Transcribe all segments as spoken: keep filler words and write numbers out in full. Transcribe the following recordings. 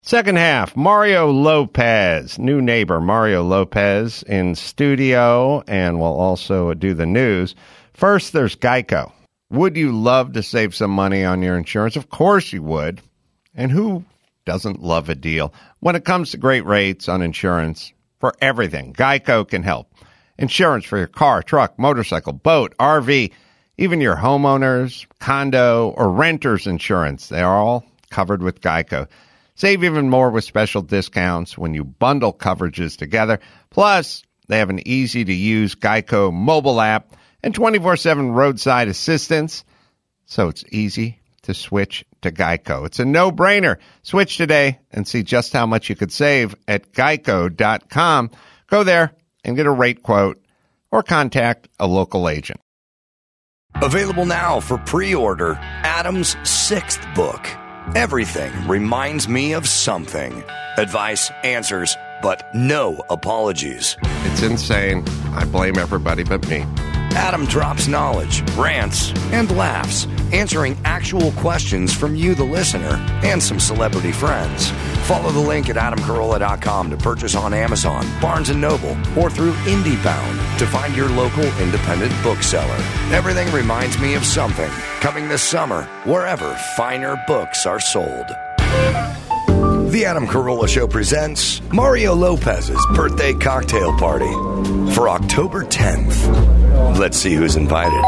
Second half, Mario Lopez, new neighbor, Mario Lopez in studio, and we'll also do the news. First, there's Geico. Would you love to save some money on your insurance? Of course you would. And who doesn't love a deal? When it comes to great rates on insurance for everything, Geico can help. Insurance for your car, truck, motorcycle, boat, R V, even your homeowners, condo, or renter's insurance. They are all covered with Geico. Save even more with special discounts when you bundle coverages together. Plus, they have an easy-to-use Geico mobile app and twenty-four seven roadside assistance, so it's easy to switch to Geico. It's a no-brainer. Switch today and see just how much you could save at geico dot com. Go there and get a rate quote or contact a local agent. Available now for pre-order, Adam's sixth book. Everything reminds me of something. Advice, answers, but no apologies. It's insane. I blame everybody but me. Adam drops knowledge, rants, and laughs, answering actual questions from you, the listener, and some celebrity friends. Follow the link at adam carolla dot com to purchase on Amazon, Barnes and Noble, or through IndieBound to find your local independent bookseller. Everything reminds me of something. Coming this summer, wherever finer books are sold. The Adam Carolla Show presents Mario Lopez's birthday cocktail party for October tenth. Let's see who's invited.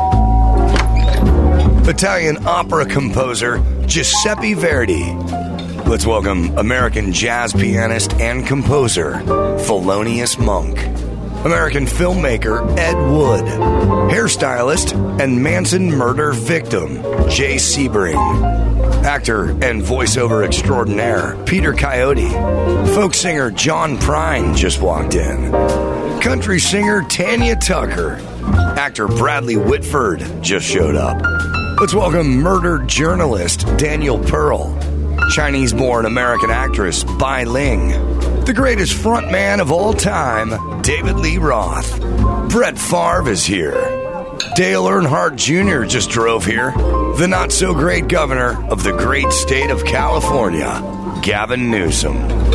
Italian opera composer Giuseppe Verdi. Let's welcome American jazz pianist and composer Thelonious Monk. American filmmaker Ed Wood. Hairstylist and Manson murder victim Jay Sebring. Actor and voiceover extraordinaire Peter Coyote. Folk singer John Prine just walked in. Country singer Tanya Tucker. Actor Bradley Whitford just showed up. Let's welcome murdered journalist Daniel Pearl. Chinese-born American actress Bai Ling. The greatest frontman of all time, David Lee Roth. Brett Favre is here. Dale Earnhardt Junior just drove here. The not-so-great governor of the great state of California, Gavin Newsom.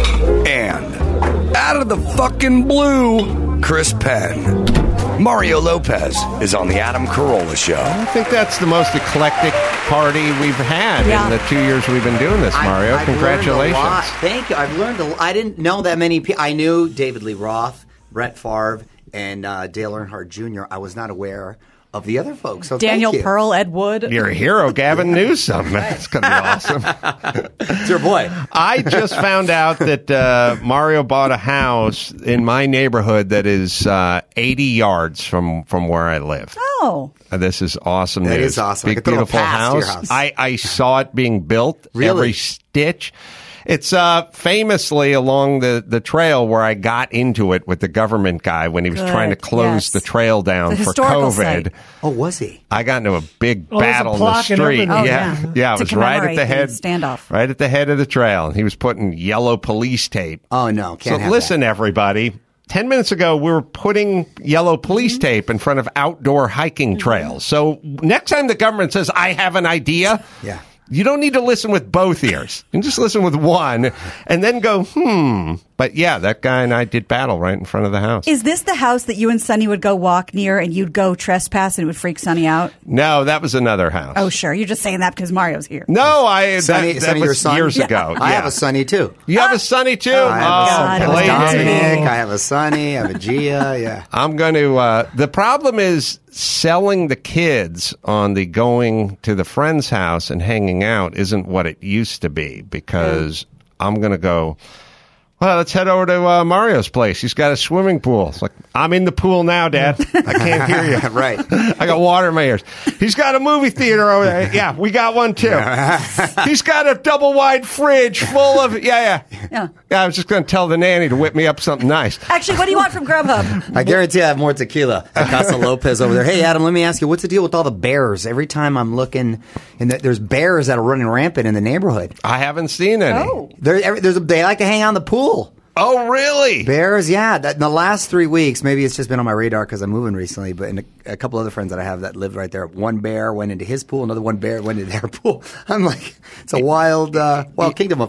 And, out of the fucking blue, Chris Penn. Mario Lopez is on the Adam Carolla Show. I think that's the most eclectic party we've had yeah. in the two years we've been doing this, Mario. I've, I've Congratulations. Learned a lot. Thank you. I've learned a lot. I didn't know that many people. I knew David Lee Roth, Brett Favre, and uh, Dale Earnhardt Junior I was not aware of the other folks. So Daniel thank you. Pearl, Ed Wood. You're a hero, Gavin Newsom. That's going to be awesome. It's your boy. I just found out that uh, Mario bought a house in my neighborhood that is uh, eighty yards from, from where I live. Oh. Uh, this is awesome That news. is awesome. I Big, could throw a beautiful pass to house. your house. I, I saw it being built, Really? every stitch. It's uh, famously along the, the trail where I got into it with the government guy when he was Good, trying to close yes. the trail down The for historical COVID. site. Oh, was he? I got into a big Oh, there's a battle in the plaque and street. everything. Oh, yeah, yeah. yeah, it To was right at commemorate the the head standoff. right at the head of the trail, and he was putting yellow police tape. Oh, no. Can't so have listen, everybody. Ten minutes ago, we were putting yellow police tape in front of outdoor hiking trails. So next time the government says, "I have an idea," Yeah. you don't need to listen with both ears. You can just listen with one and then go, hmm. But yeah, that guy and I did battle right in front of the house. Is this the house that you and Sonny would go walk near and you'd go trespass and it would freak Sonny out? No, that was another house. Oh, sure. You're just saying that because Mario's here. No, I Sonny, that, that Sonny was your son? years ago. I Yeah. have a Sonny, too. You have a Sonny too? I have a Oh, son. I have a lady. Dominic. I have a Sonny. I have a Gia. Yeah. I'm going to. Uh, the problem is selling the kids on the going to the friend's house and hanging out isn't what it used to be because I'm going to go. Well, let's head over to uh, Mario's place. He's got a swimming pool. It's like, I'm in the pool now, Dad. I can't hear you. Right. I got water in my ears. He's got a movie theater over there. Yeah, we got one too. He's got a double wide fridge full of, yeah, yeah. Yeah. Yeah, I was just going to tell the nanny to whip me up something nice. Actually, what do you want from Grubhub? I guarantee I have more tequila at Casa Lopez over there. Hey, Adam, let me ask you, what's the deal with all the bears? Every time I'm looking, and the, there's bears that are running rampant in the neighborhood. I haven't seen any. Oh. There, every, there's a, they like to hang out in the pool. Oh, really? Bears, yeah. That, in the last three weeks, maybe it's just been on my radar because I'm moving recently, but in a, a couple other friends that I have that live right there, one bear went into his pool, another one bear went into their pool. I'm like, it's a wild, uh, wild kingdom up there.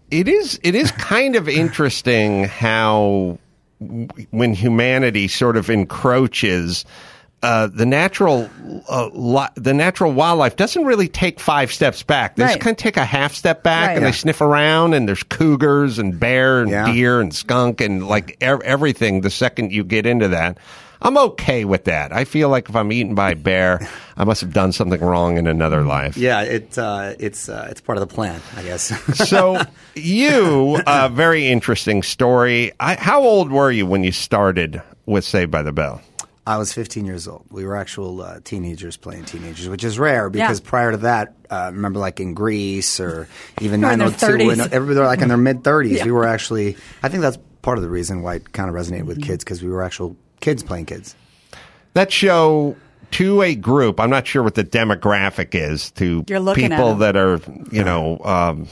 it is it is kind of interesting how w- when humanity sort of encroaches, uh, the natural uh, li- the natural wildlife doesn't really take five steps back. They just Right. kind of take a half step back, Right. and Yeah. they sniff around, and there's cougars and bear and Yeah. deer and skunk and like er- everything. The second you get into that, I'm okay with that. I feel like if I'm eaten by a bear, I must have done something wrong in another life. Yeah, it uh, it's uh, it's part of the plan, I guess. So you, a very interesting story. I, how old were you when you started with Saved by the Bell? I was fifteen years old. We were actual uh, teenagers playing teenagers, which is rare because Yeah. prior to that, uh, remember like in Greece or even They're in nine their oh two, thirties. and everybody like in their mid thirties. Yeah. We were actually. I think that's part of the reason why it kind of resonated with kids because we were actual kids playing kids. That show to a group, I'm not sure what the demographic is to You're looking at people them. that are, you know, um,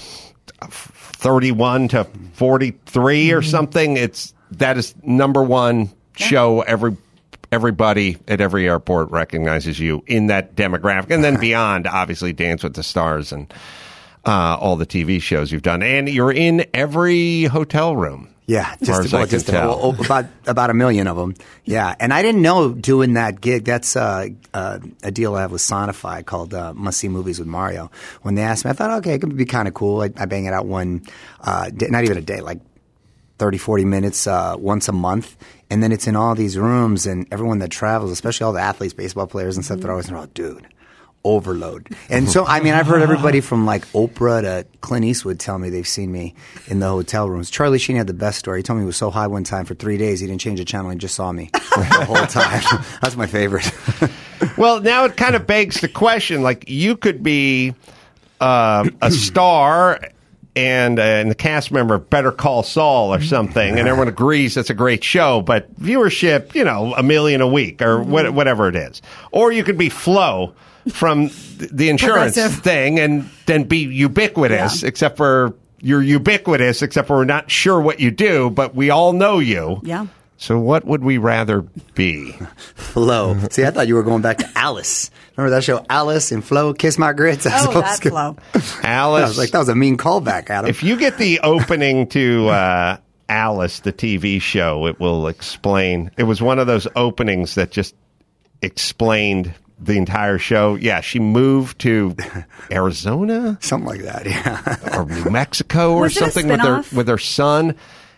thirty-one to forty-three or something. It's that is number one show. Every everybody at every airport recognizes you in that demographic, and then beyond, obviously, Dance with the Stars and uh, all the T V shows you've done, and you're in every hotel room. Yeah, as far just as I about, can just tell. oh, about about a million of them. Yeah, and I didn't know doing that gig. That's uh, uh, a deal I have with Sonify called uh, Must See Movies with Mario. When they asked me, I thought, okay, it could be kind of cool. I, I bang it out one, uh, day, not even a day, like thirty, forty minutes uh, once a month. And then it's in all these rooms, and everyone that travels, especially all the athletes, baseball players and stuff, they're always, oh, dude, overload. And so, I mean, I've heard everybody from like Oprah to Clint Eastwood tell me they've seen me in the hotel rooms. Charlie Sheen had the best story. He told me he was so high one time for three days he didn't change the channel. He just saw me the whole time. That's my favorite. Well, now it kind of begs the question: like, you could be uh, a star and, uh, and the cast member of Better Call Saul or something, and everyone agrees that's a great show, but viewership, you know, a million a week or what, whatever it is. Or you could be Flo from the insurance Progressive. thing and then be ubiquitous, Yeah. except for you're ubiquitous, except for we're not sure what you do, but we all know you. Yeah. So what would we rather be? Flo. See, I thought you were going back to Alice. Remember that show, Alice and Flo, Kiss My Grits? Oh, so that's good. low. I Alice. was like, that was a mean callback, Adam. If you get the opening to uh, Alice, the T V show, it will explain. It was one of those openings that just explained the entire show. Yeah, she moved to Arizona Something like that, yeah. or New Mexico or Was it a something with her spinoff? with her son.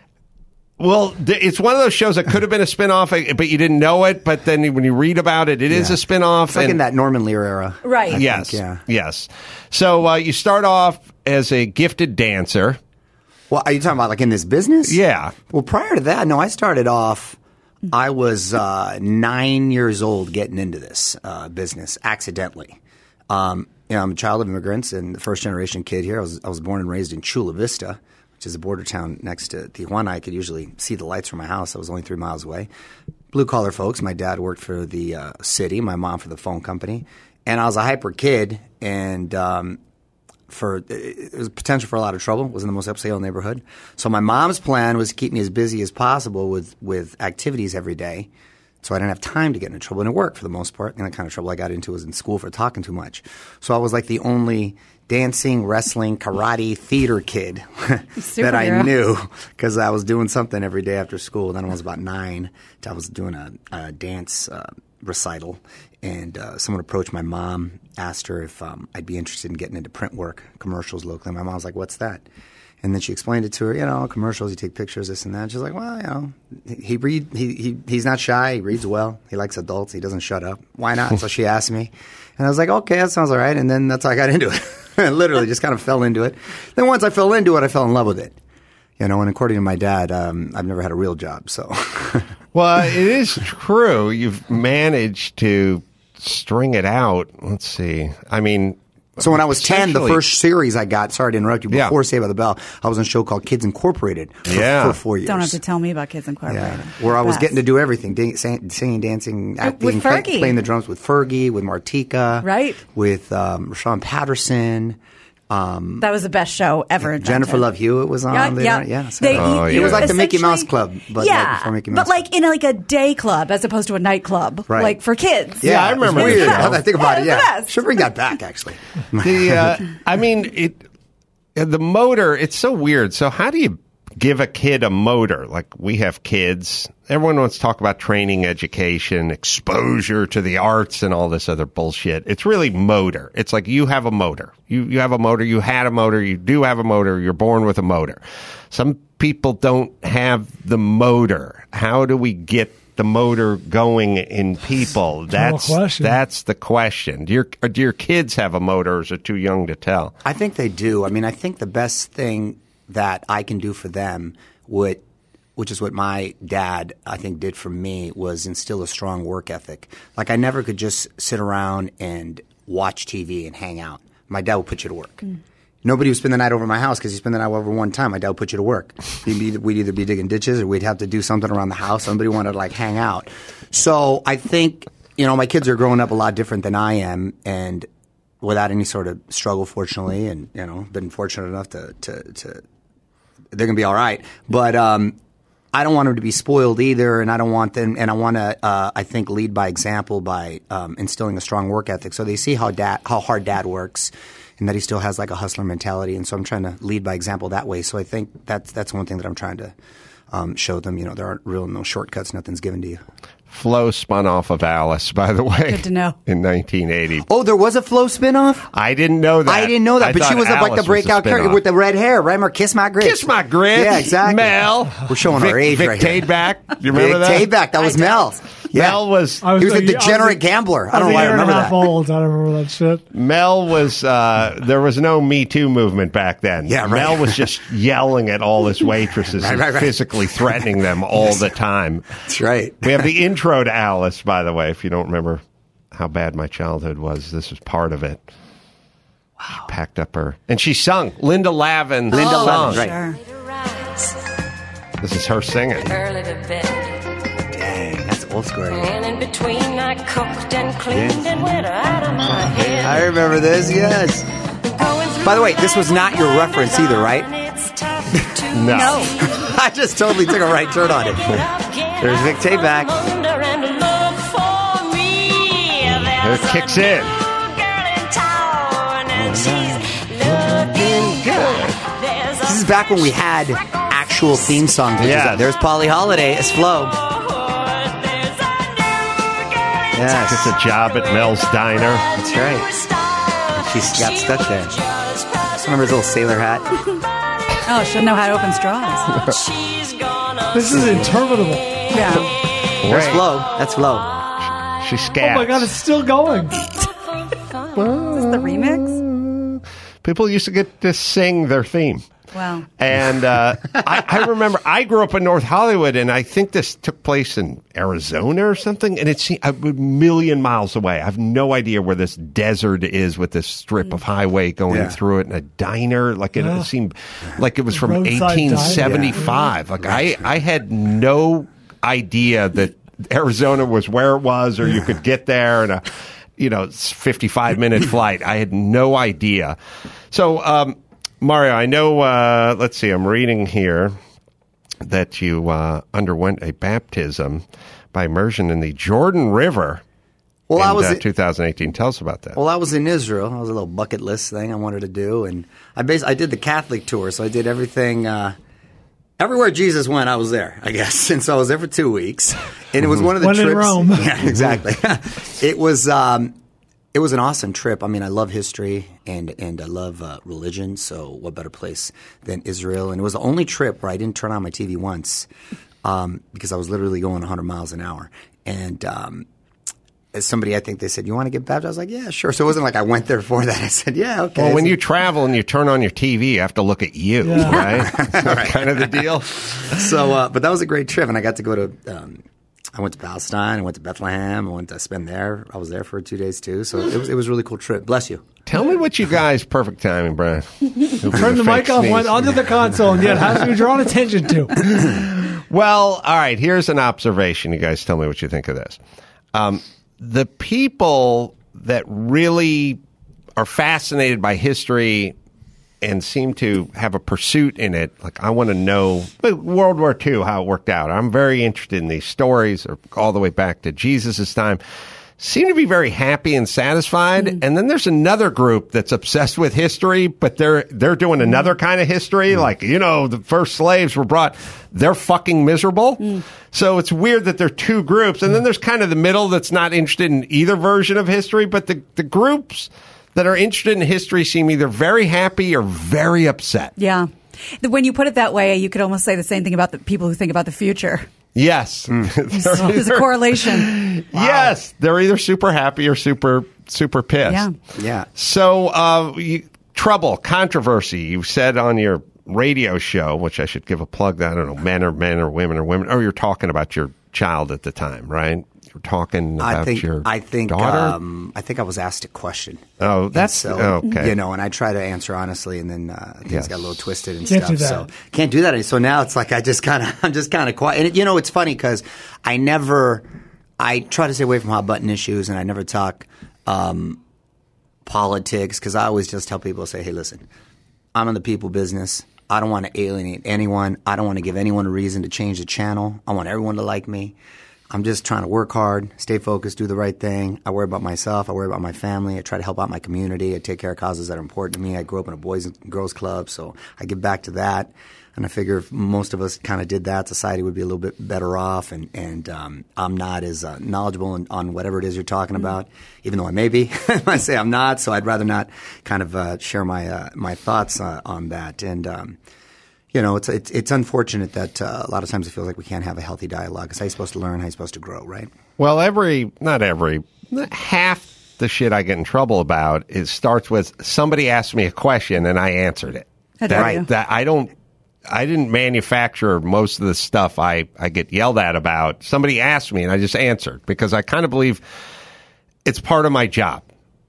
Well, th- it's one of those shows that could have been a spinoff, uh, but you didn't know it. But then when you read about it, it is Yeah. a spinoff. It's like and- in that Norman Lear era. Right. I think, Yes. yeah. Yes. So uh, you start off as a gifted dancer. Well, are you talking about like in this business? Yeah. Well, prior to that, no, I started off, I was uh, nine years old getting into this uh, business accidentally. Um, you know, I'm a child of immigrants and the first generation kid here. I was, I was born and raised in Chula Vista, which is a border town next to Tijuana. I could usually see the lights from my house. I was only three miles away. Blue collar folks. My dad worked for the uh, city, my mom for the phone company. And I was a hyper kid, and um, for it was potential for a lot of trouble. It was in the most upscale neighborhood. So my mom's plan was to keep me as busy as possible with, with activities every day, so I didn't have time to get into trouble. And it worked for the most part. And the kind of trouble I got into was in school for talking too much. So I was like the only dancing, wrestling, karate, theater kid that I Superhero. knew because I was doing something every day after school. Then I was about nine. I was doing a, a dance uh, recital, and uh, someone approached my mom, asked her if um, I'd be interested in getting into print work, commercials locally. My mom was like, "What's that?" And then she explained it to her, you know, commercials, you take pictures, this and that. She's like, well, you know, he read, he, he he's not shy, he reads well, he likes adults, he doesn't shut up. Why not? So she asked me. And I was like, okay, that sounds all right. And then that's how I got into it. Literally just kind of fell into it. Then once I fell into it, I fell in love with it. You know, and according to my dad, um, I've never had a real job, so. Well, it is true. You've managed to string it out. Let's see. I mean, So when I was ten, the essentially- first series I got, sorry to interrupt you, Yeah. before Saved by the Bell, I was on a show called Kids Incorporated for, Yeah. for four years. Don't have to tell me about Kids Incorporated. Yeah, where I was Best. getting to do everything: dan- sing- singing, dancing, acting, with play- Fergie. playing the drums with Fergie, with Martika, Right. with um, Rashawn Patterson. Um, That was the best show ever. invented. Jennifer Love Hewitt was on. Yeah, later yeah. on. yeah. so- They- Oh, you- yeah. It was like the Mickey Mouse essentially- Club, but yeah, like before Mickey Mouse but like Club. in a, like a day club as opposed to a nightclub, Right. like for kids. yeah, I it was remember Weird. that. Now that I think about Yeah, it, it was the yeah, best. should bring that back. Actually, the uh, I mean it the motor, it's so weird. So how do you give a kid a motor? Like, we have kids. Everyone wants to talk about training, education, exposure to the arts, and all this other bullshit. It's really motor. It's like you have a motor. You you have a motor. You had a motor. You do have a motor. You're born with a motor. Some people don't have the motor. How do we get the motor going in people? That's question. that's the question. Do your do your kids have a motor, or is it too young to tell? I think they do. I mean, I think the best thing that I can do for them would, which is what my dad, I think, did for me, was instill a strong work ethic. Like, I never could just sit around and watch T V and hang out. My dad would put you to work. Mm. Nobody would spend the night over at my house because he'd spend the night over one time. My dad would put you to work. We'd, we'd either be digging ditches or we'd have to do something around the house. Somebody wanted to, like, hang out. So I think, you know, my kids are growing up a lot different than I am, and without any sort of struggle, fortunately, and, you know, been fortunate enough to, to, to they're going to be all right. But um, I don't want them to be spoiled either, and I don't want them – and I want to, uh, I think, lead by example by um, instilling a strong work ethic so they see how dad, how hard dad works, and that he still has like a hustler mentality. And so I'm trying to lead by example that way. So I think that's that's one thing that I'm trying to um, show them. You know, there aren't real no shortcuts. Nothing's given to you. Flo spun off of Alice, by the way. Good to know. In nineteen eighty. Oh, there was a Flo spinoff? I didn't know that. I didn't know that, I but she thought was a, like Alice the breakout was a character spinoff. with the red hair. Remember Kiss My Grits? Kiss My Grits. Yeah, exactly. Mel. We're showing Vic, our age Vic right here. Tadeback. Do you remember Vic that? Tadeback. That was Mel. Yeah. Mel was I He was a I was degenerate gambler. I I don't was know why a I year and a remember half that. old. I don't remember that shit. Mel was. Uh, there was no Me Too movement back then. Yeah, right. Mel was just yelling at all his waitresses Right, and right, right. physically threatening them all the time. That's right. We have the intro to Alice, by the way. If you don't remember how bad my childhood was, this was part of it. Wow. She packed up her and she sung. Linda Lavin. Linda Oh, Lavin, right. Sure. This is her singing. Early to bed. Dang, that's old school. And in between I cooked and cleaned and went out of my head. I remember this, yes. By the way, this was not your reference either, right? No. No. I just totally took a right turn on it. There's Vic Tadeback. Here it kicks in. This is back when we had actual theme songs. Yes. There's Polly Holiday as Flo. Yes. Gets a job at Mel's Diner. That's right. She got stuck there. Remember his little sailor hat? Oh, she'll know how to open straws. This is interminable. Yeah. There's Wait. Flo. That's Flo. She scats. Oh my god, it's still going. Is this the remix? People used to get to sing their theme. Wow. And uh, I, I remember I grew up in North Hollywood, and I think this took place in Arizona or something, and it's a million miles away. I have no idea where this desert is with this strip of highway going Yeah. through it, and a diner. Like it, Yeah. it seemed like it was from Roadside diner. eighteen seventy-five. Like I, I had no idea that Arizona was where it was, or you could get there in a, you know, fifty-five minute flight. I had no idea. So, um, Mario, I know, uh, let's see, I'm reading here that you uh, underwent a baptism by immersion in the Jordan River Well, in I was uh, in- twenty eighteen. Tell us about that. Well, I was in Israel. It was a little bucket list thing I wanted to do, and I bas- I did the Catholic tour, so I did everything. Uh, everywhere Jesus went, I was there, I guess. And so I was there for two weeks, and it was one of the When in trips. Rome. Yeah, exactly. It was. Um, It was an awesome trip. I mean, I love history and and I love uh, religion. So, what better place than Israel? And it was the only trip where I didn't turn on my T V once um, because I was literally going one hundred miles an hour. And um, as somebody, I think they said, "You want to get baptized?" I was like, "Yeah, sure." So it wasn't like I went there for that. I said, "Yeah, okay." Well, when So- you travel and you turn on your T V, you have to look at you, Yeah. right? Is that kind of the deal? so, uh, but that was a great trip, and I got to go to. Um, I went to Palestine. I went to Bethlehem. I went to spend there. I was there for two days too. So it was it was a really cool trip. Bless you. Tell me what you guys, perfect timing, Brian. Turn the mic off, went under the console, and yet has to be drawn attention to. Well, all right, here's an observation. You guys tell me what you think of this. Um, the people that really are fascinated by history and seem to have a pursuit in it, like I want to know World War Two, how it worked out. I'm very interested in these stories, or all the way back to Jesus' time. seem to be very happy and satisfied. Mm. And then there's another group that's obsessed with history, but they're they're doing another kind of history. Mm. Like, you know, the first slaves were brought. They're fucking miserable. Mm. So it's weird that there are two groups. And then there's kind of the middle that's not interested in either version of history. But the, the groups that are interested in history seem either very happy or very upset. Yeah. When you put it that way, you could almost say the same thing about the people who think about the future. Yes. Mm. There's a correlation. Wow. Yes. They're either super happy or super, super pissed. Yeah. Yeah. So, uh, you, trouble, controversy, you said on your radio show, which I should give a plug that, I don't know, men or men or women or women, or you're talking about your child at the time, right? You're talking about I think, your I think, daughter? Um, I think I was asked a question. Oh, that's so, okay. You know, and I try to answer honestly, and then uh, things yes. got a little twisted and Can't stuff. do that. So can't do that. So now it's like I just kind of, I'm just kind of quiet. And it, you know, it's funny because I never, I try to stay away from hot button issues, and I never talk um, politics because I always just tell people, say, hey, listen, I'm in the people business. I don't want to alienate anyone. I don't want to give anyone a reason to change the channel. I want everyone to like me. I'm just trying to work hard, stay focused, do the right thing. I worry about myself. I worry about my family. I try to help out my community. I take care of causes that are important to me. I grew up in a boys and girls club, so I give back to that. And I figure if most of us kind of did that, society would be a little bit better off. And, and um, I'm not as uh, knowledgeable in, on whatever it is you're talking about, even though I may be. I say I'm not, so I'd rather not kind of uh, share my uh, my thoughts uh, on that. And um, you know, it's it's, it's unfortunate that uh, a lot of times it feels like we can't have a healthy dialogue. Because how are you supposed to learn? How are you supposed to grow, right? Well, every, not every, half the shit I get in trouble about is starts with somebody asked me a question and I answered it. That, right. That I don't, I didn't manufacture most of the stuff I, I get yelled at about. Somebody asked me and I just answered because I kind of believe it's part of my job.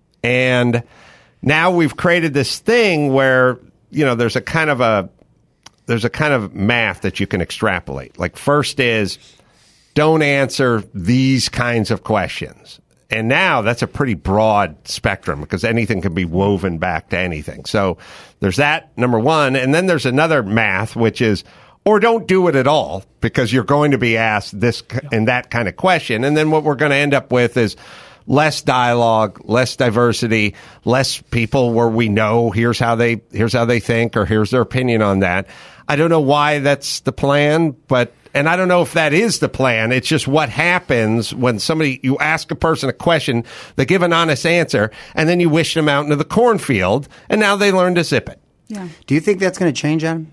And now we've created this thing where, you know, there's a kind of a, there's a kind of math that you can extrapolate. Like first is don't answer these kinds of questions. And now that's a pretty broad spectrum because anything can be woven back to anything. So there's that, number one. And then there's another math, which is, or don't do it at all because you're going to be asked this and that kind of question. And then what we're going to end up with is less dialogue, less diversity, less people where we know here's how they, here's how they think or here's their opinion on that. I don't know why that's the plan, but and I don't know if that is the plan. It's just what happens when somebody, you ask a person a question, they give an honest answer, and then you wish them out into the cornfield, and now they learn to zip it. Yeah. Do you think that's going to change, Adam?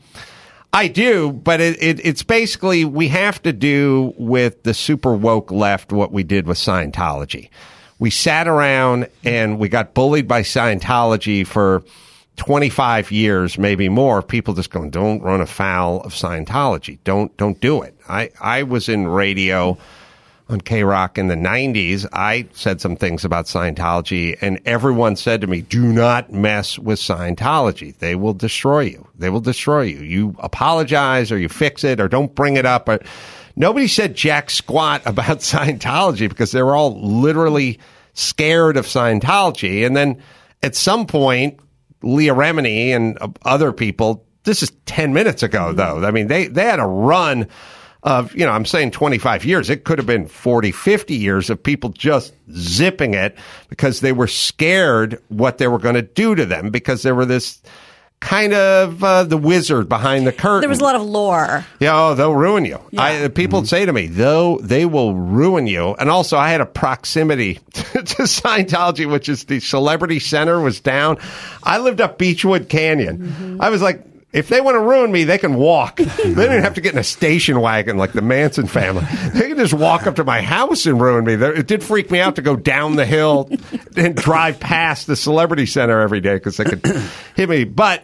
I do, but it, it, it's basically, we have to do with the super woke left what we did with Scientology. We sat around and we got bullied by Scientology for twenty-five years, maybe more, people just going, don't run afoul of Scientology. Don't, don't do it. I, I was in radio on K-Rock in the nineties. I said some things about Scientology and everyone said to me, do not mess with Scientology. They will destroy you. They will destroy you. You apologize or you fix it or don't bring it up. Or nobody said jack squat about Scientology because they were all literally scared of Scientology. And then at some point, Leah Remini and other people, this is ten minutes ago, though. I mean, they, they had a run of, you know, I'm saying twenty-five years. It could have been forty, fifty years of people just zipping it because they were scared what they were going to do to them because there were this kind of uh, the wizard behind the curtain. There was a lot of lore. Yeah, oh, they'll ruin you. Yeah. I, people mm-hmm. say to me, though, they will ruin you. And also, I had a proximity to Scientology, which is the Celebrity Center was down. I lived up Beechwood Canyon. Mm-hmm. I was like, if they want to ruin me, they can walk. They don't even have to get in a station wagon like the Manson family. They can just walk up to my house and ruin me. It did freak me out to go down the hill and drive past the Celebrity Center every day because they could hit me. But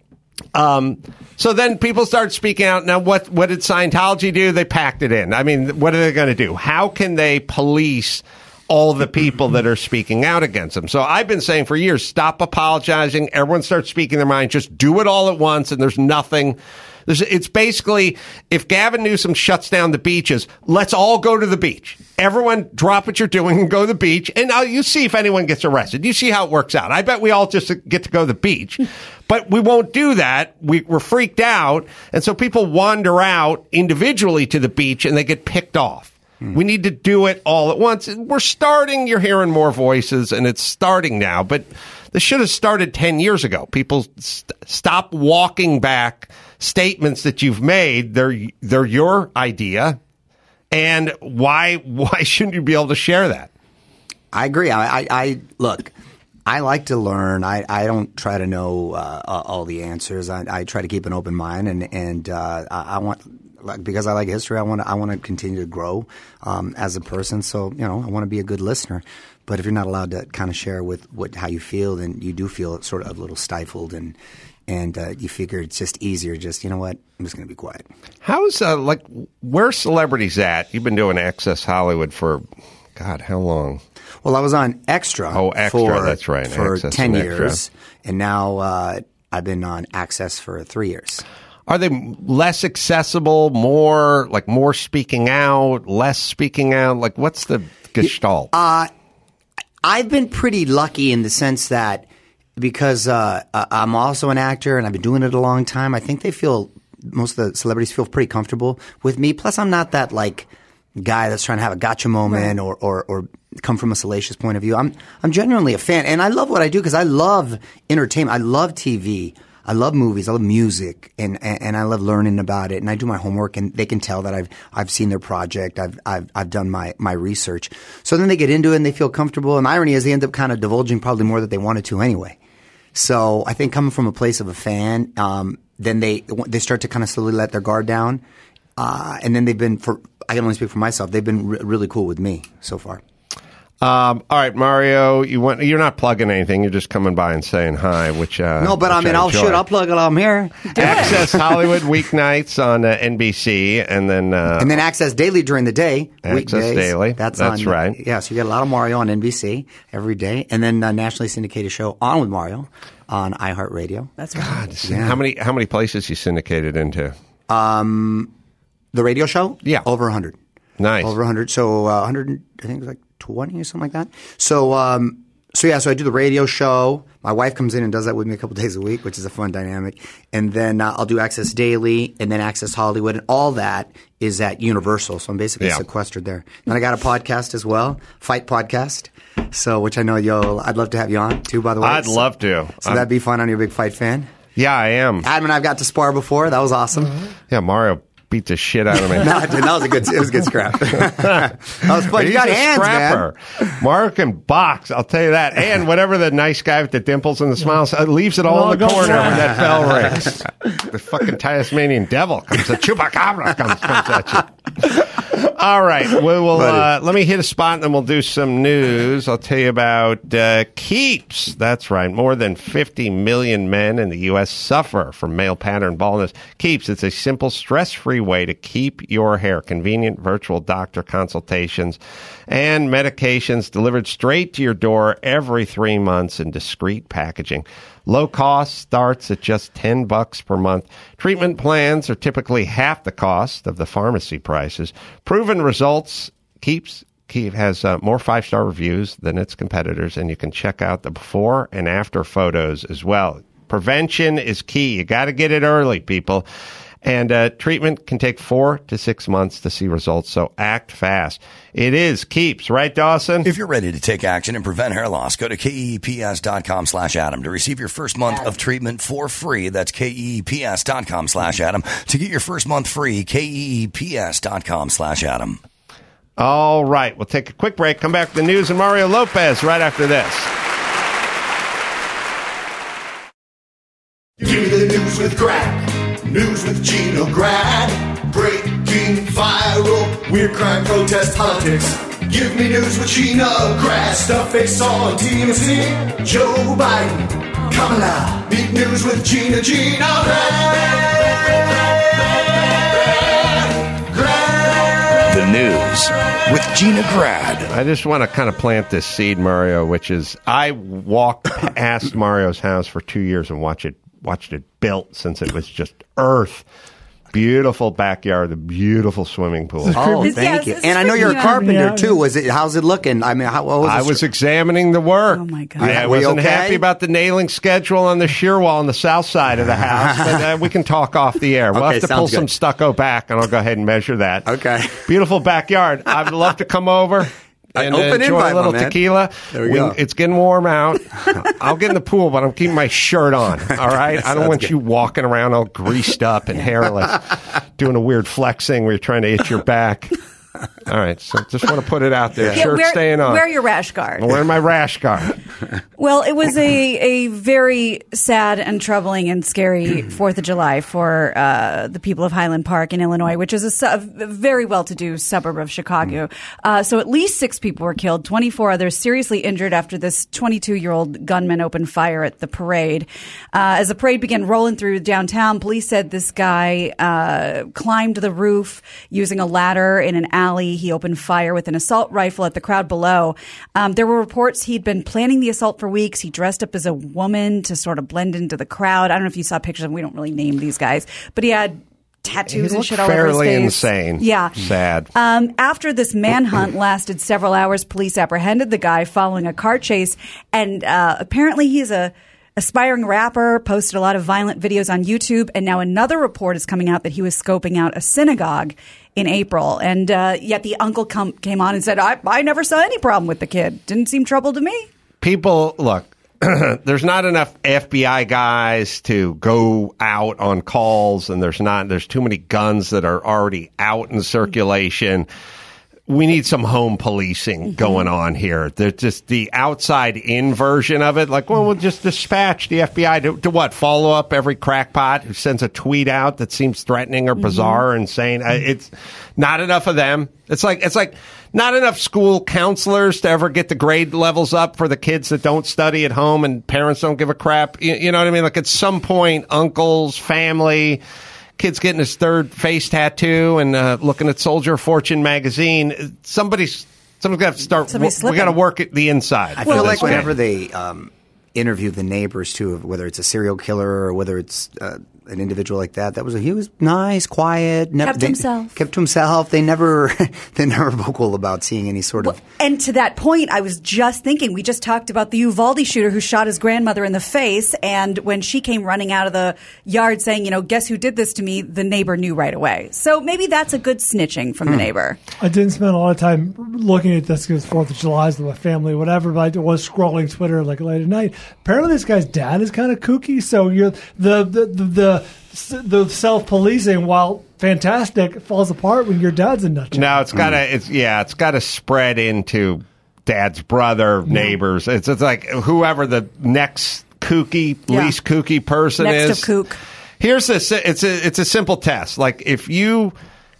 um, so then people started speaking out. Now, what what did Scientology do? They packed it in. I mean, what are they going to do? How can they police all the people that are speaking out against them? So I've been saying for years, stop apologizing. Everyone starts speaking their mind. Just do it all at once, and there's nothing. There's, it's basically, if Gavin Newsom shuts down the beaches, let's all go to the beach. Everyone drop what you're doing and go to the beach, and uh, you see if anyone gets arrested. You see how it works out. I bet we all just get to go to the beach. But we won't do that. We, we're freaked out, and so people wander out individually to the beach, and they get picked off. Hmm. We need to do it all at once. We're starting, you're hearing more voices, and it's starting now. But this should have started ten years ago. People st- stop walking back statements that you've made. They're they're your idea. And why why shouldn't you be able to share that? I agree. I, I, I look, I like to learn. I, I don't try to know uh, all the answers. I, I try to keep an open mind, and and uh, I, I want, like, because I like history. I want to I want to continue to grow um, as a person. So you know, I want to be a good listener. But if you're not allowed to kind of share with what how you feel, then you do feel sort of a little stifled, and and uh, you figure it's just easier. Just, you know what, I'm just going to be quiet. How's uh, like where celebrities at? You've been doing Access Hollywood for, God, how long? Well, I was on Extra. Oh, Extra, for, that's right. For Access ten and years, Extra. And now uh, I've been on Access for three years. Are they less accessible, more like more speaking out, less speaking out? Like, what's the gestalt? Uh, I've been pretty lucky in the sense that because uh, I'm also an actor and I've been doing it a long time, I think they feel, most of the celebrities feel pretty comfortable with me. Plus, I'm not that like guy that's trying to have a gotcha moment right. or, or, or come from a salacious point of view. I'm I'm genuinely a fan, and I love what I do because I love entertainment. I love T V. I love movies. I love music, and, and and I love learning about it. And I do my homework, and they can tell that I've I've seen their project. I've I've I've done my my research. So then they get into it, and they feel comfortable. And the irony is, they end up kind of divulging probably more than they wanted to anyway. So I think coming from a place of a fan, um, then they they start to kind of slowly let their guard down, uh, and then they've been for I can only speak for myself. They've been re- really cool with me so far. Um, all right, Mario, you went, you're not plugging anything. You're just coming by and saying hi, which uh, no, but which I mean, I I'll shoot. I'll plug it. I'm here. Access Hollywood weeknights on uh, N B C, and then uh, and then Access Daily during the day. Access weekdays. Daily. That's That's on, right. Yeah, so you got a lot of Mario on N B C every day, and then a nationally syndicated show On with Mario on iHeartRadio. That's right. God, Yeah. how many how many places you syndicated into? Um, the radio show. Yeah, over a hundred. Nice, over a hundred. So uh, hundred. I think it was like twenty or something like that. So, um, so yeah, so I do the radio show. My wife comes in and does that with me a couple days a week, which is a fun dynamic. And then uh, I'll do Access Daily and then Access Hollywood, and all that is at Universal. So I'm basically yeah. sequestered there. Then I got a podcast as well, Fight Podcast. So, which I know you'll, I'd love to have you on too, by the way. I'd so, love to. So I'm, that'd be fun. On your big fight fan. Yeah, I am. Adam and I've got to spar before. That was awesome. Mm-hmm. Yeah, Mario beat the shit out of me. no, that was a good. It was a good scrap. that was fun. You got He's a hands, scrapper. man. Mario can box. I'll tell you that. And whatever the nice guy with the dimples and the smiles uh, leaves it all No, in the go corner for it. when that bell rings. The fucking Tasmanian devil comes. The chupacabra comes, comes at you. All right, we will. Uh, let me hit a spot, and then we'll do some news. I'll tell you about uh, Keeps. That's right. More than fifty million men in the U S suffer from male pattern baldness. Keeps. It's a simple, stress-free way to keep your hair. Convenient virtual doctor consultations and medications delivered straight to your door every three months in discreet packaging. Low cost starts at just ten bucks per month. Treatment plans are typically half the cost of the pharmacy prices. Proven results. Keeps Keep has uh, more five-star reviews than its competitors, and you can check out the before and after photos as well. Prevention is key. You got to get it early, people. And uh, treatment can take four to six months to see results, so act fast. It is Keeps, right, Dawson? If you're ready to take action and prevent hair loss, go to keeps.com slash Adam to receive your first month of treatment for free. That's keeps.com slash Adam. To get your first month free, keeps.com slash Adam. All right, we'll take a quick break, come back with the news and Mario Lopez right after this. Give me the news with crack. News with Gino Grad. Breaking, viral, weird crime, protest, politics. Give me news with Gino Grad. Stuff they saw on T M Z. Joe Biden, Kamala. Big news with Gina Gino Grad. Grad. The news with Gina Grad. I just want to kind of plant this seed, Mario, which is I walked past Mario's house for two years and watched it watched it built since it was just earth. Beautiful backyard, a beautiful swimming pool. Oh, This- thank yes, you. this And is I know you're a freaking out. carpenter Yeah. too. Was it? How's it looking? I mean, how, what was I the was str- examining the work. Oh, my God. Yeah, I Were you wasn't okay? happy about the nailing schedule on the shear wall on the south side of the house, but uh, we can talk off the air. We'll Okay, have to pull sounds some good. stucco back, and I'll go ahead and measure that. Okay. Beautiful backyard. I'd love to come over. And Open enjoy invite, a little my man. tequila. There we go. It's getting warm out. I'll get in the pool, but I'm keeping my shirt on. All right. I don't want you walking around all greased up and hairless, doing a weird flex thing where you're trying to itch your back. All right. So just want to put it out there. Yeah, Shirt wear, staying on. wear your rash guard. I'm wearing my rash guard. Well, it was a, a very sad and troubling and scary Fourth of July for uh, the people of Highland Park in Illinois, which is a, su- a very well-to-do suburb of Chicago. Uh, so at least six people were killed, twenty-four others seriously injured after this twenty-two-year-old gunman opened fire at the parade. Uh, as the parade began rolling through downtown, police said this guy uh, climbed the roof using a ladder in an alley. He opened fire with an assault rifle at the crowd below. Um, there were reports he'd been planning the assault for weeks. He dressed up as a woman to sort of blend into the crowd. I don't know if you saw pictures of him. We don't really name these guys, but he had tattoos He and looked shit all over his fairly face. insane. Yeah. Sad. Um, after this manhunt lasted several hours, police apprehended the guy following a car chase, and uh, apparently he's a aspiring rapper, posted a lot of violent videos on YouTube, and now another report is coming out that he was scoping out a synagogue in April. And uh, yet the uncle come, came on and said, I, I never saw any problem with the kid. Didn't seem trouble to me. People, look, there's not enough F B I guys to go out on calls, and there's not, there's too many guns that are already out in circulation. We need some home policing going on here. There's just the outside in version of it. Like, well, we'll just dispatch the F B I to, to what? Follow up every crackpot who sends a tweet out that seems threatening or bizarre or insane. Uh, It's not enough of them. It's like, it's like not enough school counselors to ever get the grade levels up for the kids that don't study at home and parents don't give a crap. You, you know what I mean? Like at some point, uncles, family, kid's getting his third face tattoo and uh, looking at Soldier of Fortune magazine. Somebody's somebody's got to start. Somebody's We got to slipping. work at the inside. I for feel this like kid. whenever they um, interview the neighbors too, of whether it's a serial killer or whether it's uh, an individual like that, that was a, he was nice, quiet, never, Kept they, himself. kept to himself. They never they never vocal about seeing any sort of. And to that point, I was just thinking, we just talked about the Uvalde shooter who shot his grandmother in the face. And when she came running out of the yard saying, you know, guess who did this to me? The neighbor knew right away. So maybe that's a good snitching from the neighbor. I didn't spend a lot of time looking at this because Fourth of July is with my family, whatever. But I was scrolling Twitter like late at night. Apparently, this guy's dad is kind of kooky. So you're the the the the, the self policing, while fantastic, falls apart when your dad's a nut job. No, it's got to. It's yeah, it's got to spread into dad's brother, neighbors. It's it's like whoever the next kooky, Yeah. least kooky person Next is. of kook. Here's a si- it's a it's a simple test. Like if you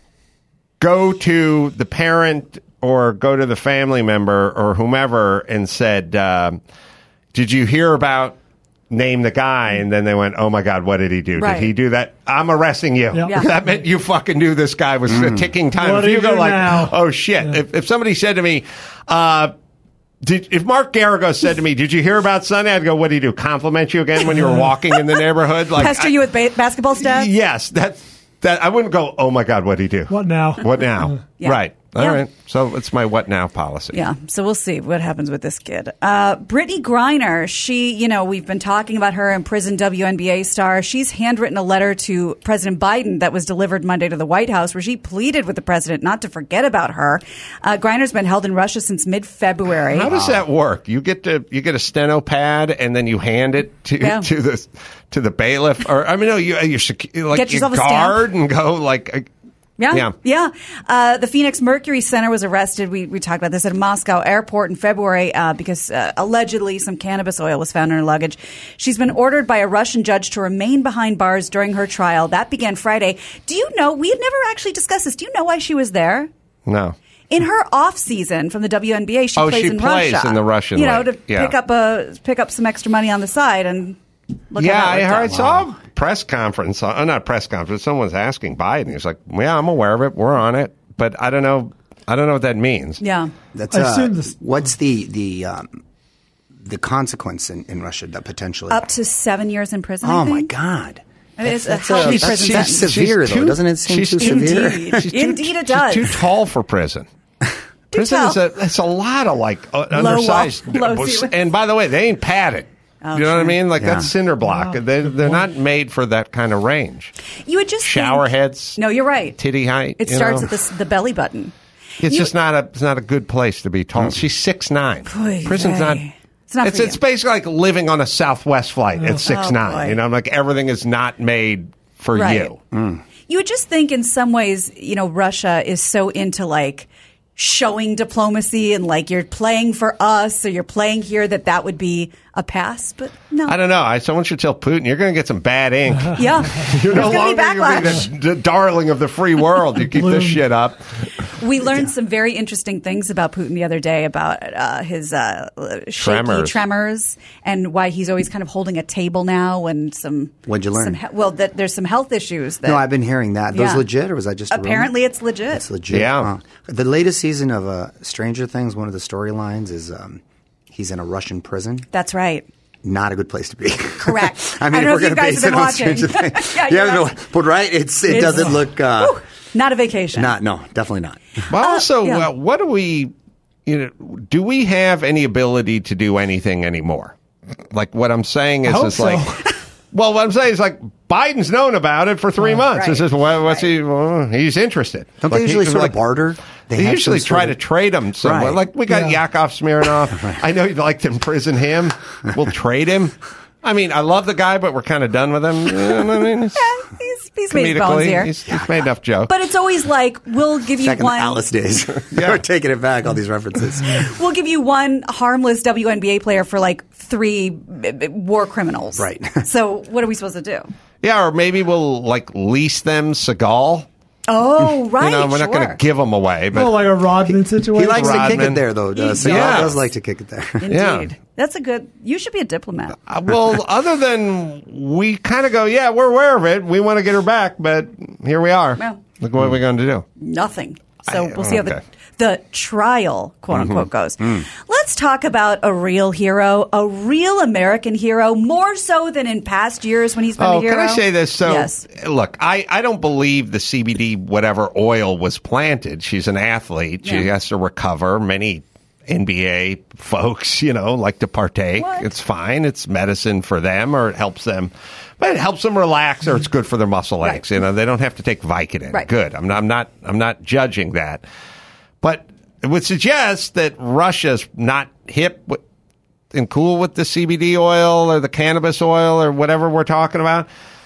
go to the parent or go to the family member or whomever and said, um, "Did you hear about?" Name the guy, and then they went, "Oh my God, what did he do? Right. Did he do that? I'm arresting you." Yeah. Yeah. That meant you fucking knew this guy was a ticking time. What if do you you go do like, now? "Oh shit!" If, if somebody said to me, uh, did, if Mark Garrigo said to me, "Did you hear about Sunday?" I'd go, "What do you do? Compliment you again when you were walking in the neighborhood?" Like, Pester I- you with ba- basketball stats? Yes, that that I wouldn't go. Oh my God, what did he do? What now? What now? Yeah. Right. All Yeah. right. So it's my what now policy. Yeah, so we'll see what happens with this kid. Uh, Brittany Griner, she, you know, we've been talking about her, imprisoned W N B A star. She's handwritten a letter to President Biden that was delivered Monday to the White House where she pleaded with the president not to forget about her. Uh, Griner's been held in Russia since mid-February. How does that work? You get to you get a steno pad and then you hand it to Yeah. to the to the bailiff, or I mean, no, you you secu- like Get you yourself a guard and go like. uh, Yeah, Yeah. yeah. Uh, the Phoenix Mercury Center was arrested. We we talked about this at a Moscow airport in February uh, because uh, allegedly some cannabis oil was found in her luggage. She's been ordered by a Russian judge to remain behind bars during her trial. That began Friday. Do you know? We had never actually discussed this. Do you know why she was there? No. In her off season from the W N B A, she Oh, plays she in plays Russia. in the Russian you know, league. to Yeah. pick up a pick up some extra money on the side and. Look Yeah, how I that heard. I worked out. saw a press conference. Uh, not press conference. Someone's asking Biden. He's like, "Yeah, I'm aware of it. We're on it." But I don't know. I don't know what that means. Yeah. That's I uh, assume this- what's the the um, the consequence in, in Russia that potentially? Up to seven years in prison. oh I think. my God! I mean, it's a That's a- healthy that's prison too sentence. severe, though. Doesn't it seem she's too too- severe? Indeed. She's too- Indeed it does. She's too tall for prison. Prison tall. is a, it's a lot of like uh, Low undersized. wall- low ceilings. And by the way, they ain't padded. Oh, you know what I sure. mean? Like Yeah. that's cinder block. Wow. They, they're not made for that kind of range. You would just Shower think, heads. No, you're right. Titty height. It you starts know? at the, s- the belly button. It's You- just not a. It's not a good place to be tall. She's six nine. Boy, Prison's boy. not. It's not It's, for it's you. basically like living on a Southwest flight at six Oh, nine. boy. You know, I'm like everything is not made for Right. you. You would just think in some ways, you know, Russia is so into like showing diplomacy and like you're playing for us or you're playing here that that would be a pass, but no. I don't know. I, someone should tell Putin you're going to get some bad ink. Yeah. You're no There's gonna be longer going to backlash. be the, the darling of the free world. You keep this shit up. We learned some very interesting things about Putin the other day about uh, his uh, shaky Tremors. tremors and why he's always kind of holding a table now and some. What'd you learn? Some, he- well, that there's some health issues. That No, I've been hearing that. Those Yeah. legit, or was that just a rumor? apparently it's legit. It's legit. Yeah. Wow. The latest season of uh, Stranger Things, one of the storylines is um, he's in a Russian prison. That's right. Not a good place to be. Correct. I mean, I don't know if if we're you going to guys base have it been on watching. Stranger Things, Yeah, you you're haven't right. been- but right, it's it It's- doesn't look. Uh, Whew. Not a vacation. not no, definitely not. But also, yeah. uh, what do we, you know, do we have any ability to do anything anymore? Like what I'm saying is, I hope it's so. like, well, what I'm saying is like Biden's known about it for three months. right. It's just, well, what's Right. he? Well, he's interested. Don't Like, they usually he- sort like, of barter? They, have usually some try sort to of- trade him somewhere. Right. Like we got Yeah. Yakov Smirnoff. I know you'd like to imprison him. We'll trade him. I mean, I love the guy, but we're kind of done with him. You know what I mean? It's- Yeah, he's, he's made his bones comedically, here. he's, he's made enough jokes. But it's always like, we'll give you Back in the one. Alice days, they Yeah. were taking it back. All these references. We'll give you one harmless W N B A player for like three b- b- war criminals. Right. So what are we supposed to do? Yeah, or maybe we'll like lease them Seagal. Oh, right. You know, we're not going to sure. give them away, but Oh, like a Rodman situation. He likes to kick Rodman. it there, though. Uh, He Seagal does. does like to kick it there. Indeed. Yeah. That's a good. You should be a diplomat. Uh, well, other than we kind of go, yeah, we're aware of it. We want to get her back, but here we are. Yeah. Look what we're going to do. Nothing. So I- we'll see how the, okay. the trial, quote unquote, goes. Mm. Let's talk about a real hero, a real American hero, more so than in past years when he's been Oh, a hero. can I say this? So, yes. look, I, I don't believe the C B D whatever oil was planted. She's an athlete. She Yeah. has to recover. Many N B A folks, you know, like to partake. What? It's fine. It's medicine for them, or it helps them. But it helps them relax, or it's good for their muscle Right. aches. You know, they don't have to take Vicodin. Right. Good. I'm not. I'm not. I'm not judging that. But it would suggest that Russia's not hip with, and cool with the C B D oil or the cannabis oil or whatever we're talking about.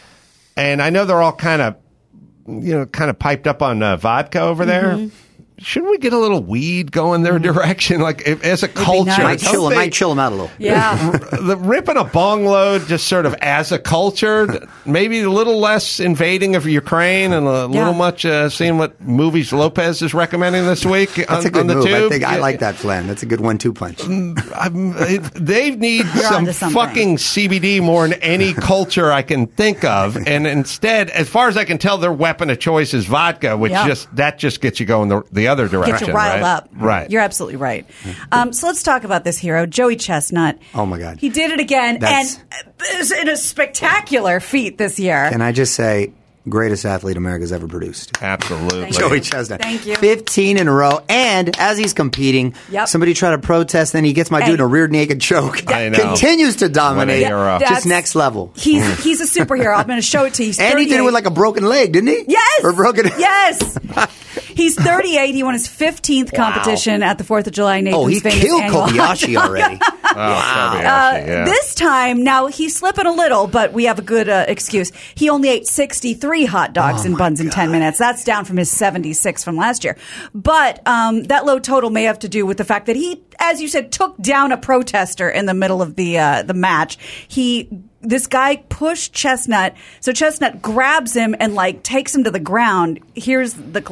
And I know they're all kind of, you know, kind of piped up on uh, vodka over there. Mm-hmm. Shouldn't we get a little weed going their direction? Like if, as a culture, nice. Might don't chill, they- might chill him out a little. Yeah. the ripping a bong load just sort of as a culture, maybe a little less invading of Ukraine and a Yeah. little much uh, seeing what movies Lopez is recommending this week on, That's a good on the move. tube. I think I Yeah. like that plan. That's a good one-two punch. I'm, it, they need You're some onto something. fucking C B D more than any culture I can think of. And instead, as far as I can tell, their weapon of choice is vodka, which Yeah. just that just gets you going the, the other direction. Get you riled right? up. Right. You're absolutely right. Um, so let's talk about this hero, Joey Chestnut. Oh, my God. He did it again, That's- and is in a spectacular feat this year. Can I just say, greatest athlete America's ever produced? Absolutely. Thank Joey you. Chestnut. Thank you. fifteen in a row. And as he's competing, Yep. somebody tried to protest, then he gets my Hey. dude in a rear naked choke. I know. Continues to What a dominate. hero. That's- Just next level. He's he's a superhero. I'm going to show it to you. He's And he did it thirty-eight. with like a broken leg, didn't he? Yes. Or broken. Yes. He's thirty-eight. He won his fifteenth competition at the Fourth of July Nathan's Oh, he famous killed annual Kobayashi already. Oh, Kobayashi, Uh, yeah. This time, now he's slipping a little, but we have a good uh, excuse. He only ate sixty-three hot dogs Oh and buns in ten minutes. That's down from his seventy-six from last year. But um, that low total may have to do with the fact that he, as you said, took down a protester in the middle of the uh, the match. He. This guy pushed Chestnut, so Chestnut grabs him and like takes him to the ground. Here's the clip.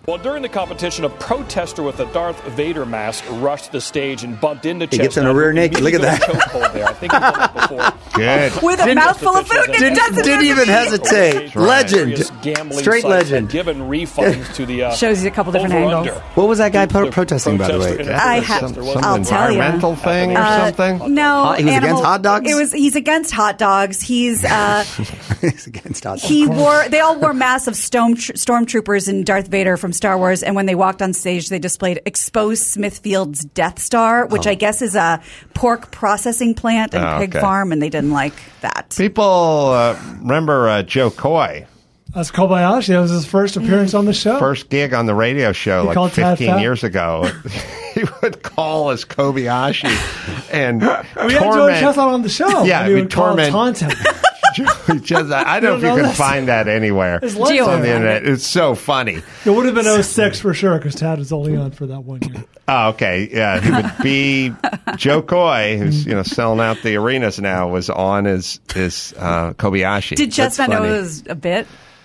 Well, during the competition, a protester with a Darth Vader mask rushed the stage and bumped into He Chestnut. gets in a rear naked. Look at that. Chokehold there. I think he's done that before. Good. With a Didn't- mouthful of food, and it Didn't, doesn't didn't even hesitate. Right. Legend. Various gambling Straight sites had legend. Given refunds to the uh, Shows you a couple different angles. over-under. What was that guy The- pro- the protesting, by the way? protester in I a have- there Some, was- some I'll tell ya. environmental thing or Uh, something? No, Hot- he was animal- against hot dogs? It was he's against hot dogs. He's uh, He's against hot dogs. he wore. They all wore masks of storm stormtroopers and Darth Vader from Star Wars. And when they walked on stage, they displayed exposed Smithfield's Death Star, which I guess is a pork processing plant and Oh, pig okay. farm, and they didn't like that. People uh, remember uh, Joe Coy, That's Kobayashi. That was his first appearance on the show. first gig on the radio show He like called Tad fifteen fat? years ago. He would call as Kobayashi and we had Joey torment. Chestnut on the show. Yeah, and he we would call it torment- taunting. Joey Chestnut. I don't know if You don't you know can this? find that anywhere. It's It's legendary. on the internet. It's so funny. It would have been oh six for sure because Tad was only on for that one year. Oh, okay. Yeah, he would be Joe Coy, who's you know selling out the arenas now, was on as his uh, Kobayashi. Did That's Chestnut know funny. it was a bit?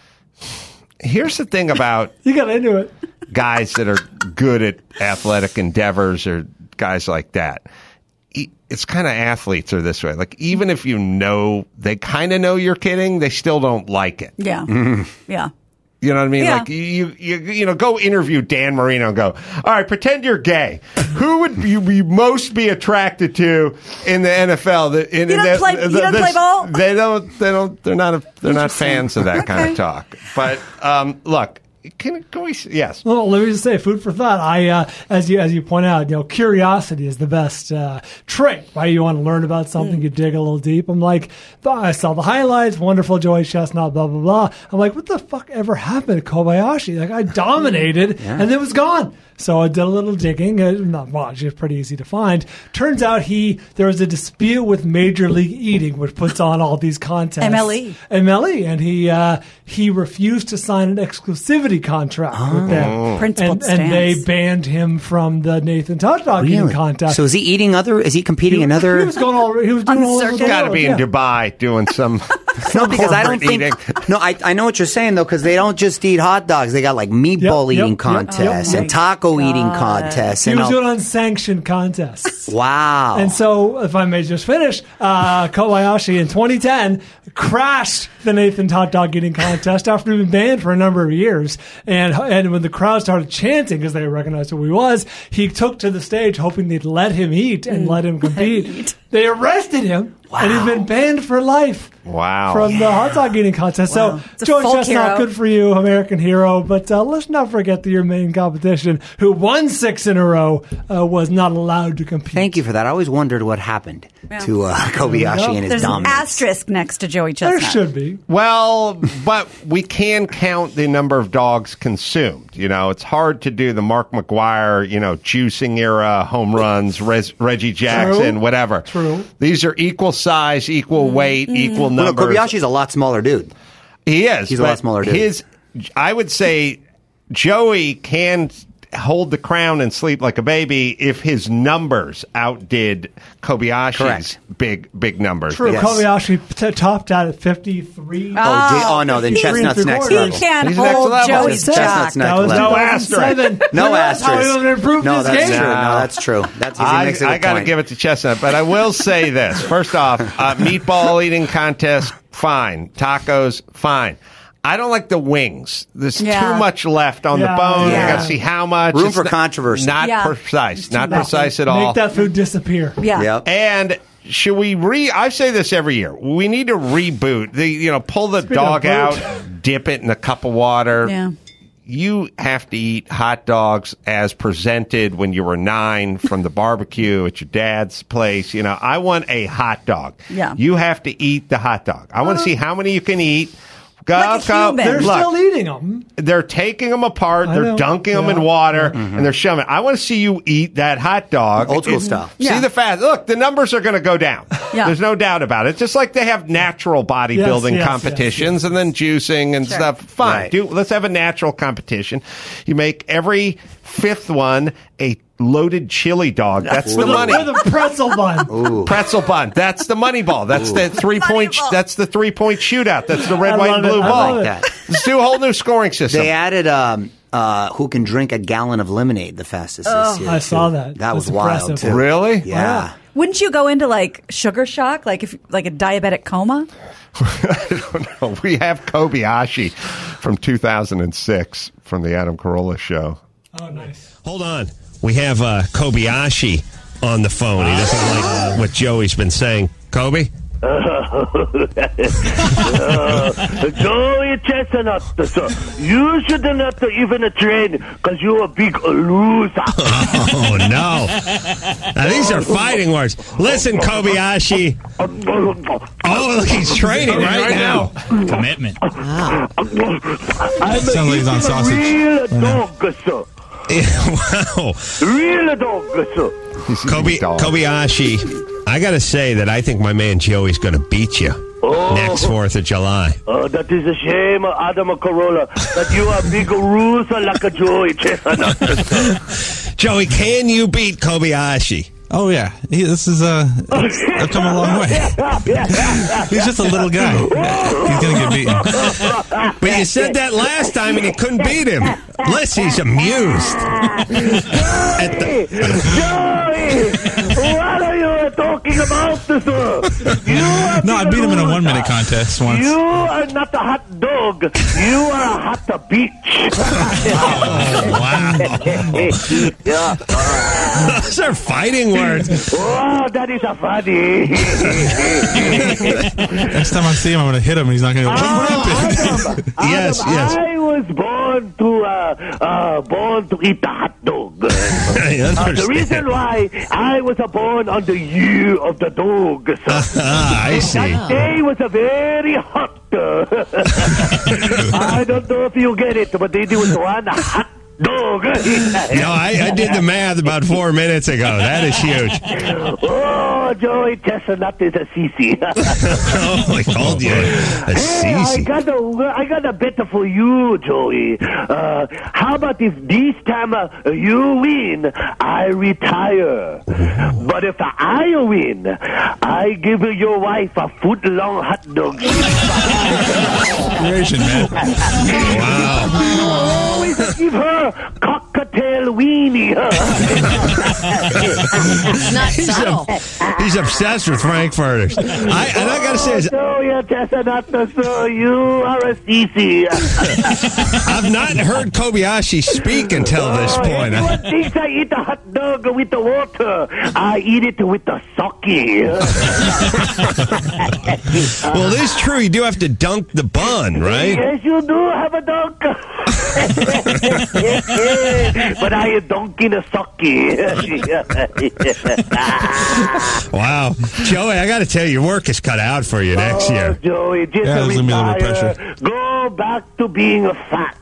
Here's the thing about You got into it. guys that are good at athletic endeavors or guys like that. E- It's kind of athletes are this way. Like even if you know they kind of know you're kidding, they still don't like it. Yeah, yeah. You know what I mean? Yeah. Like you, you, you know, go interview Dan Marino and go, all right, pretend you're gay. Who would you be most be attracted to in the N F L? The, in, You don't the- play- the- you don't this- play ball? They don't. They don't. They're not. A, they're not Interesting. fans of that kind Okay. of talk. But um, look, can, can we? Yes. Well, let me just say, food for thought. I, uh, as you as you point out, you know, curiosity is the best uh, trait. Right? You want to learn about something, you dig a little deep. I'm like, I saw the highlights, wonderful Joey Chestnut, blah blah blah. I'm like, what the fuck ever happened to Kobayashi? Like, I dominated, and it was gone. So I did a little digging. Uh, not much. It's pretty easy to find. Turns out he there was a dispute with Major League Eating, which puts on all these contests. M L E. M L E, and he uh, he refused to sign an exclusivity contract with them, Principled and, and they stance. banned him from the Nathan Hot Dog eating Really? contest. So is he eating other? Is he competing in other? He was going all. He was doing On all over the circuit. Got to world, be in yeah. Dubai doing some. No, because I don't corporate think. eating. No, I, I know what you're saying though, because they don't just eat hot dogs. They got like meatball Yep, yep, eating yep, contests yep. and taco eating contests. He and was all- doing unsanctioned contests. wow. And so, if I may just finish, uh, Kobayashi in twenty ten crashed the Nathan Hot Dog eating contest after being banned for a number of years. And and when the crowd started chanting because they recognized who he was, he took to the stage hoping they'd let him eat and let him compete. They arrested him, and he's been banned for life. Wow. From the hot dog eating contest. Wow. So, It's a Joey folk Chestnut, hero. good for you, American hero. But uh, let's not forget that your main competition, who won six in a row, uh, was not allowed to compete. Thank you for that. I always wondered what happened to uh, Kobayashi and his There's an dominance. asterisk next to Joey There Chestnut. should be. Well, but we can count the number of dogs consumed. You know, it's hard to do the Mark McGuire, you know, juicing era home runs, Res, Reggie Jackson, True. whatever. True. These are equal size, equal weight, equal Well, no, numbers. Kobayashi's a lot smaller dude. He is. He's a but lot smaller dude. His, I would say, Joey can hold the crown and sleep like a baby if his numbers outdid Kobayashi's Correct. big big numbers. True. Yes. Kobayashi t- topped out at fifty-three. Oh, did, oh no, then He- Chestnut's he- next he level. He can't He's next hold level. Joey's Chestnut's jock. next That was level. No two thousand seven. asterisk. No That's how he asterisk. would improve No, this that's game. true. No, No. that's true. That's he I, makes a good I got to point. give it to Chestnut, but I will say this. First off, uh, meatball eating contest, fine. Tacos, fine. I don't like the wings. There's Yeah. too much left on Yeah. the bone. Yeah. I got to see how much. Room It's for not- controversy. Not Yeah. precise. Not much. precise at all. Make that food disappear. Yeah. Yep. And should we re? I say this every year. We need to reboot. The you know pull the Speaking of dog boot. out, dip it in a cup of water. Yeah. You have to eat hot dogs as presented when you were nine from the barbecue at your dad's place. You know, I want a hot dog. Yeah. You have to eat the hot dog. I want to see how many you can eat. Go, Like a go. human. They're Look, still eating them. they're taking them apart. I They're know. dunking them Yeah. in water, Yeah. and they're shoving it. I want to see you eat that hot dog. Old school It- style. See Yeah. the fat. Look, the numbers are going to go down. Yeah. There's no doubt about it. Just like they have natural bodybuilding Yes, yes, competitions yes, yes. and then juicing and Sure. stuff. Fine. Right. Do let's have a natural competition. You make every fifth one a loaded chili dog. That's the With a, money. with a pretzel bun. Pretzel bun. That's the money ball. That's the three point. ball. That's the three point shootout. That's the red, I white, love and it. blue I ball. love it. Let's do a whole new scoring system. They added um, uh, who can drink a gallon of lemonade the fastest this year. I too. saw that. That was That's wild impressive. too. Really? Yeah. Wouldn't you go into like sugar shock, like if like a diabetic coma? I don't know. We have Kobayashi from two thousand six from the Adam Carolla show. Oh, nice. Hold on. We have uh, Kobayashi on the phone. He doesn't like what Joey's been saying. Kobe? uh, Joey Chestnut, sir. You should not even train because you're a big loser. Oh, no. Now, these are fighting words. Listen, Kobayashi. Oh, look, he's training right now. Commitment. I'm Sounds like he's on a sausage. real dog, sir. Wow. Real dog, sir. Kobe, Kobayashi, I got to say that I think my man Joey's going to beat you Oh. next fourth of July. Oh, that is a shame, Adam Carolla, that you are big loser like a Joey Chestnut. Joey, can you beat Kobayashi? Oh, yeah. He, this is, uh, I've come a long way. He's just a little guy. He's going to get beaten. But you said that last time and you couldn't beat him. Leslie's amused. At the- Joey! What are you talking about, sir? You are No, I big beat him in a loser. one-minute contest once. You are not a hot dog. You are a hot beach. Oh, wow. Yeah. Those are fighting words. Oh, that is a funny. Next time I see him, I'm going to hit him, and he's not going to go, what happened? Adam, Yes, Adam, yes. I was born to uh, uh, born to eat the hot dog. I Uh, the understand. reason why I was uh, born on the year of the dog. So Ah, I see. that day was a very hot. Uh, I don't know if you get it, but there was one hot dog. No, I, I did the math about four minutes ago. That is huge. Oh, Joey Chestnut is a sissy. Oh, I called you a Hey, I sissy. got a, I got a bet for you, Joey. Uh, how about if this time uh, you win, I retire. But if I win, I give your wife a foot-long hot dog. You're Asian, man. Wow. Always give her cocktail weenie. Not He's, subtle. a, he's obsessed with Frankfurters. I, and I got to say, is- Joey Chestnut, so you are a sissy. I've not heard Kobayashi speak until this point. Everyone thinks I eat the hot dog with the water. I eat it with the sake. Well, it is true. You do have to dunk the bun, right? Yes, you do have a dunk. But I am dunking a sake. Wow. Joey, I got to tell you, your work is cut out for you next Oh, year. Joey, just Yeah, there's gonna be a little retire. pressure. Go back to being a fat.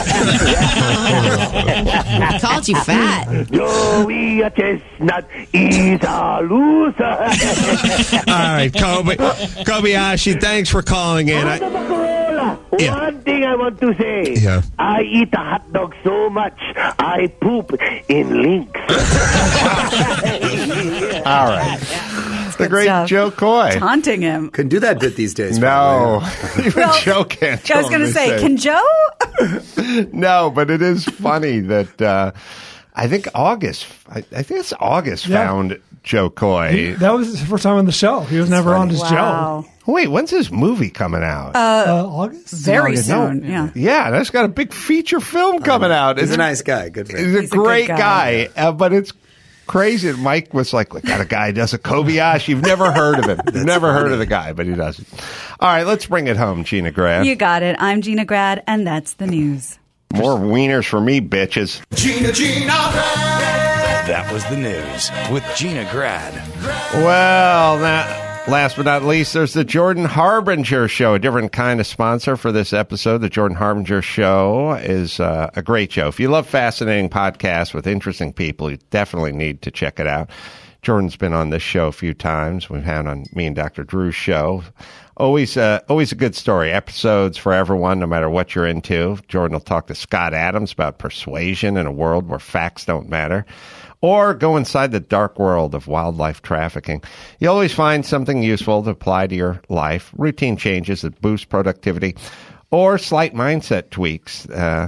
Called you fat. Joey Chestnut is a loser. All right, Kobe, Kobayashi, thanks for calling in. I, Adam Carolla, Yeah. one thing I want to say. Yeah. I eat a hot dog so much, I poop in links. All right. The great stuff. Joe Coy. Taunting him. Couldn't do that bit these days. No. probably. Even Well, Joe can't. I was tell going to him say, this can thing. Joe? No, but it is funny that uh, I think August, I, I think it's August Yeah. found Joe Coy. That was his first time on the show. He was never on as Wow. Wait, when's his movie coming out? Joe. Uh, August? Very August, no. soon. Yeah. Yeah, that's got a big feature film coming out. He's It's a nice guy. Good for him. He's a He's a good great guy. guy, uh, but it's crazy. And Mike was like, "We got a guy who does a Kobayashi. You've never heard of him. You've never heard of the guy, but he does it." All right, let's bring it home, Gina Grad. You got it. I'm Gina Grad, and that's the news. More wieners for me, bitches. Gina, Gina, That was the news with Gina Grad. Well, now, last but not least, there's the Jordan Harbinger Show, a different kind of sponsor for this episode. The Jordan Harbinger Show is uh, a great show. If you love fascinating podcasts with interesting people, you definitely need to check it out. Jordan's been on this show a few times. We've had on me and Doctor Drew's show. Always, uh, always a good story. Episodes for everyone, no matter what you're into. Jordan will talk to Scott Adams about persuasion in a world where facts don't matter. Or go inside the dark world of wildlife trafficking. You always find something useful to apply to your life, routine changes that boost productivity, or slight mindset tweaks uh,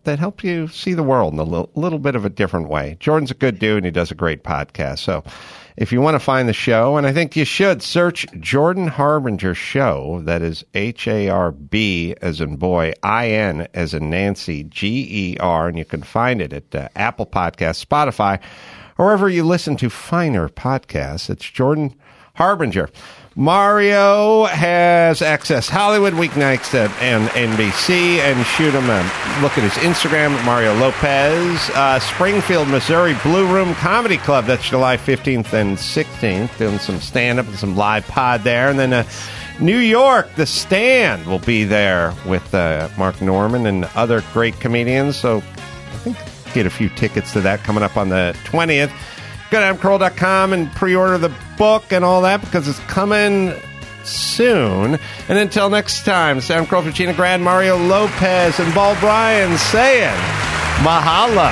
that help you see the world in a little, little bit of a different way. Jordan's a good dude, and he does a great podcast. So if you want to find the show, and I think you should, search Jordan Harbinger Show. That is H A R B as in boy, I N as in Nancy, G E R, and you can find it at uh, Apple Podcasts, Spotify, or wherever you listen to finer podcasts. It's Jordan Harbinger. Mario has Access Hollywood weeknights at N B C, and shoot him a look at his Instagram at Mario Lopez. Uh, Springfield, Missouri Blue Room Comedy Club. That's July fifteenth and sixteenth. Doing some stand-up and some live pod there. And then uh, New York, The Stand will be there with uh, Mark Norman and other great comedians. So I think get a few tickets to that coming up on the twentieth. Go to adam carolla dot com and pre-order the book and all that because it's coming soon. And until next time, Sam Carolla for Gina Grad, Mario Lopez, and Ball Bryan saying mahalo.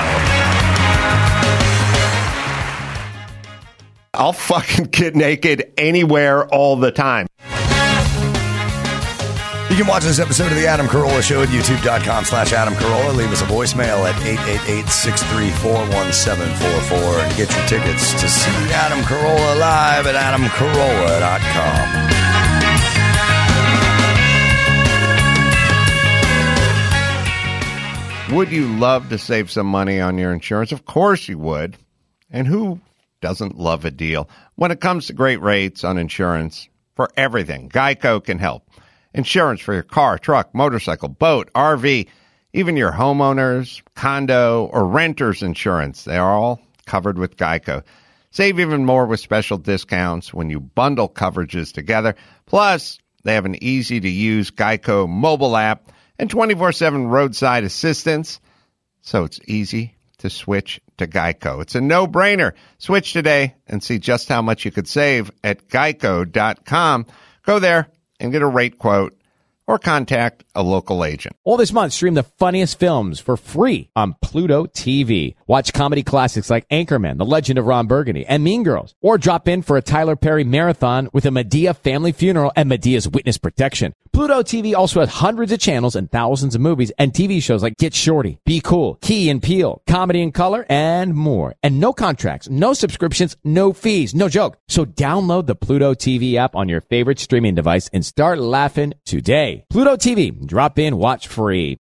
I'll fucking get naked anywhere all the time. You can watch this episode of The Adam Carolla Show at youtube.com slash Adam Carolla. Leave us a voicemail at eight eight eight, six three four, one seven four four and get your tickets to see Adam Carolla live at adam carolla dot com. Would you love to save some money on your insurance? Of course you would. And who doesn't love a deal? When it comes to great rates on insurance for everything, Geico can help. Insurance for your car, truck, motorcycle, boat, R V, even your homeowners, condo, or renter's insurance. They are all covered with Geico. Save even more with special discounts when you bundle coverages together. Plus, they have an easy-to-use Geico mobile app and twenty-four seven roadside assistance, so it's easy to switch to Geico. It's a no-brainer. Switch today and see just how much you could save at geico dot com. Go there and get a rate quote or contact a local agent. All this month, stream the funniest films for free on Pluto T V. Watch comedy classics like Anchorman, The Legend of Ron Burgundy, and Mean Girls. Or drop in for a Tyler Perry marathon with a Medea family funeral and Medea's witness protection. Pluto T V also has hundreds of channels and thousands of movies and T V shows like Get Shorty, Be Cool, Key and Peele, Comedy in Color, and more. And no contracts, no subscriptions, no fees, no joke. So download the Pluto T V app on your favorite streaming device and start laughing today. Pluto T V. Drop in, watch free.